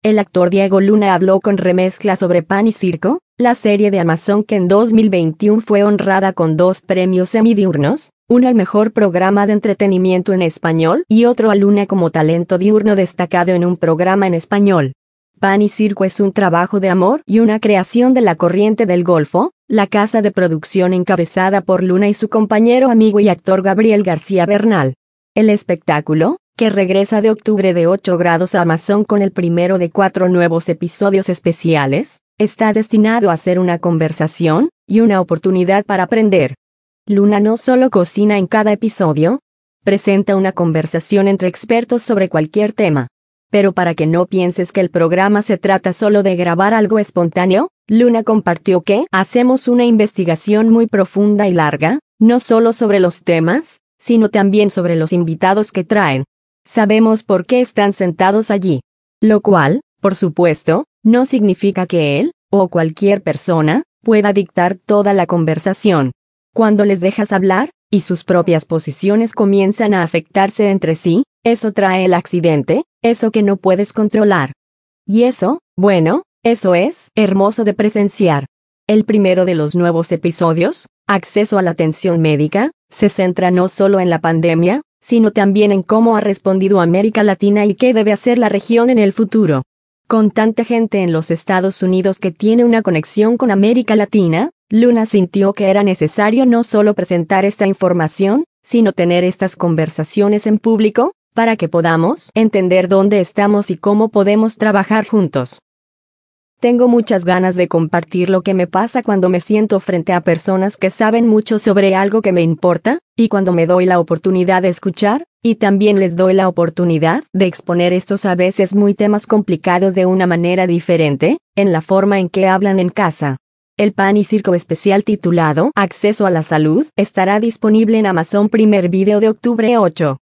el actor Diego Luna habló con Remezcla sobre Pan y Circo, la serie de Amazon que en 2021 fue honrada con 2 premios Emmy diurnos, uno al mejor programa de entretenimiento en español y otro a Luna como talento diurno destacado en un programa en español. Pan y Circo es un trabajo de amor y una creación de La Corriente del Golfo, la casa de producción encabezada por Luna y su compañero amigo y actor Gabriel García Bernal. El espectáculo, que regresa de octubre de 8 grados a Amazon con el primero de 4 nuevos episodios especiales, está destinado a ser una conversación y una oportunidad para aprender. Luna no solo cocina en cada episodio, presenta una conversación entre expertos sobre cualquier tema. Pero para que no pienses que el programa se trata solo de grabar algo espontáneo, Luna compartió que hacemos una investigación muy profunda y larga, no solo sobre los temas, sino también sobre los invitados que traen. Sabemos por qué están sentados allí. Lo cual, por supuesto, no significa que él, o cualquier persona, pueda dictar toda la conversación. Cuando les dejas hablar, y sus propias posiciones comienzan a afectarse entre sí, eso trae el accidente, eso que no puedes controlar. Y eso, bueno, eso es hermoso de presenciar. El primero de los nuevos episodios, Acceso a la Atención Médica, se centra no solo en la pandemia, sino también en cómo ha respondido América Latina y qué debe hacer la región en el futuro. Con tanta gente en los Estados Unidos que tiene una conexión con América Latina, Luna sintió que era necesario no solo presentar esta información, sino tener estas conversaciones en público, para que podamos entender dónde estamos y cómo podemos trabajar juntos. Tengo muchas ganas de compartir lo que me pasa cuando me siento frente a personas que saben mucho sobre algo que me importa, y cuando me doy la oportunidad de escuchar, y también les doy la oportunidad de exponer estos a veces muy temas complicados de una manera diferente, en la forma en que hablan en casa. El Pan y Circo especial titulado Acceso a la Salud estará disponible en Amazon Primer Video de octubre 8.